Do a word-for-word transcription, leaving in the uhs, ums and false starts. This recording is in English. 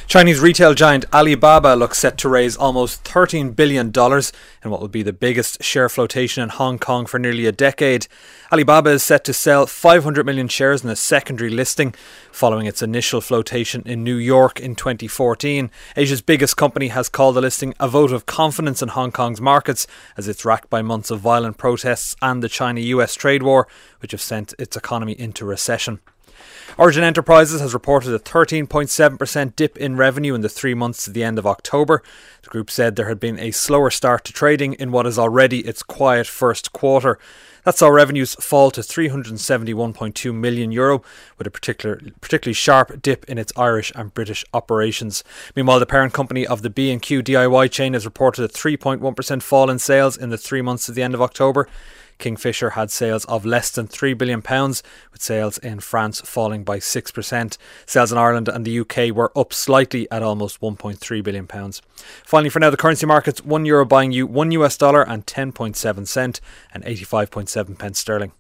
Chinese retail giant Alibaba looks set to raise almost thirteen billion dollars in what will be the biggest share flotation in Hong Kong for nearly a decade. Alibaba is set to sell five hundred million shares in a secondary listing following its initial flotation in New York in twenty fourteen. Asia's biggest company has called the listing a vote of confidence in Hong Kong's markets as it's racked by months of violent protests and the China-U S trade war, which have sent its economy into recession. Origin Enterprises has reported a thirteen point seven percent dip in revenue in the three months to the end of October. The group said there had been a slower start to trading in what is already its quiet first quarter. That saw revenues fall to three hundred seventy-one point two million euro, with a particular, particularly sharp dip in its Irish and British operations. Meanwhile, the parent company of the B and Q D I Y chain has reported a three point one percent fall in sales in the three months to the end of October. Kingfisher had sales of less than three billion pounds, with sales in France falling by six percent. Sales in Ireland and the U K were up slightly at almost one point three billion pounds. Finally, for now, the currency markets: one euro buying you one U S dollar and ten point seven cent and eighty-five point seven pence sterling.